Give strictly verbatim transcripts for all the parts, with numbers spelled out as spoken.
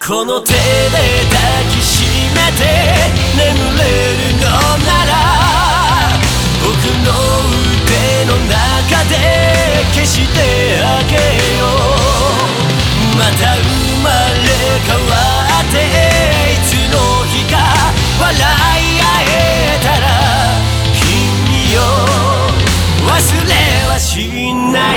この手で抱きしめて眠れるのなら僕の腕の中で消してあげよう。また生まれ変わっていつの日か笑い合えたら君を忘れはしない。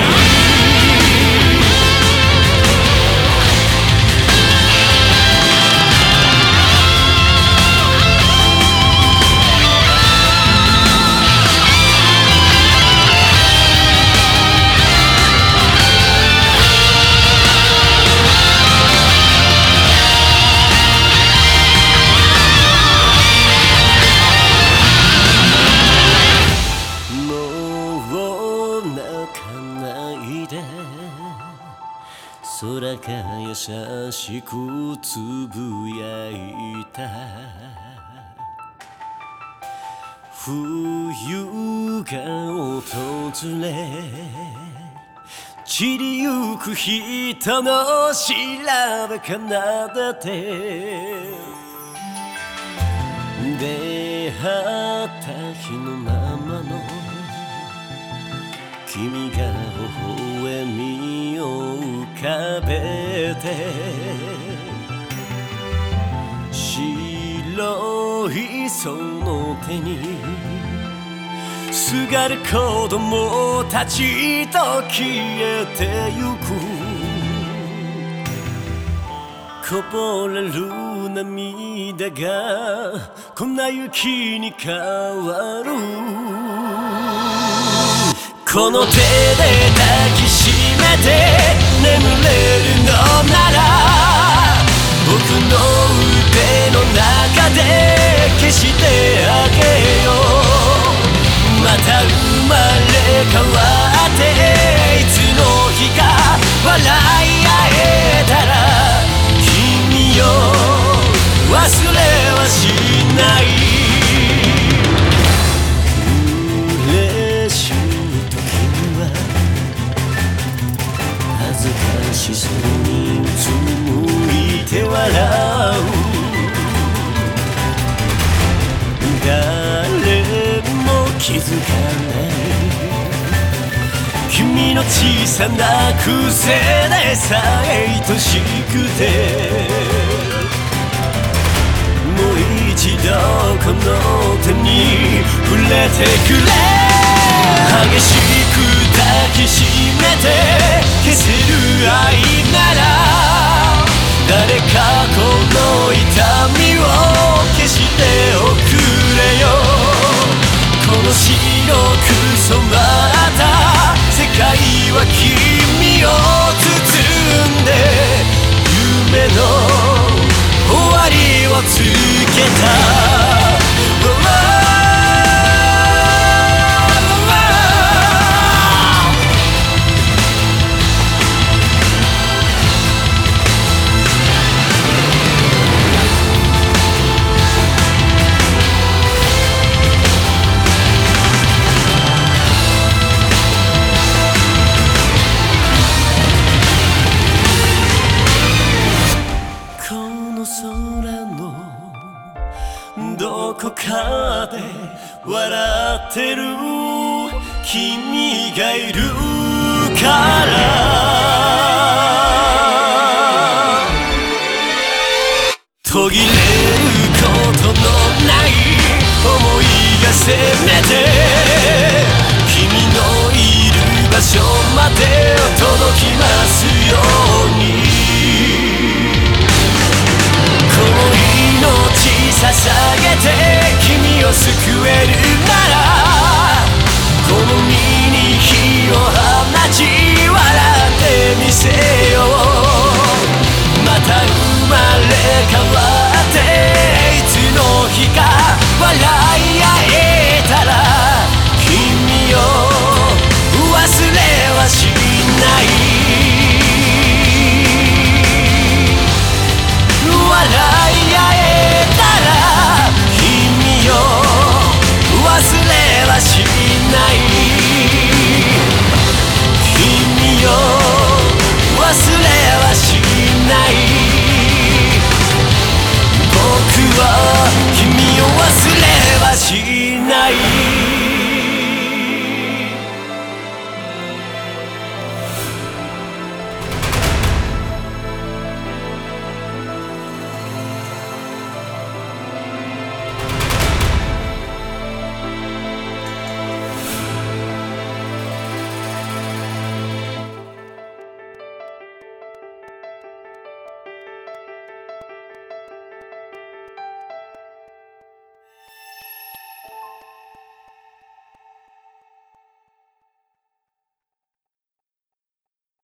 空が優しくつぶやいた。冬が訪れ散りゆく人の調べ奏でて出会った日のままの君が微笑みを浮かべて白いその手にすがる子供たちと消えてゆく。こぼれる涙がこんな雪に変わる。この手で抱きしめて眠れるのなら僕の腕の中で消してあげよう。また生まれ変わっていつの日か笑い合えたら君を忘れはしない。しそうにうつむいて笑う。誰も気づかない君の小さな癖でさえ愛しくてもう一度この手に触れてくれ。激しく抱きしめて消せる愛なら誰かこの痛みを消しておくれよ。この白く染まった世界は君を包んで夢の終わりを告げた。どこかで笑ってる君がいるから途切れることのない想いがせめて君のいる場所まで届きますように。この命捧げて君を救えるなら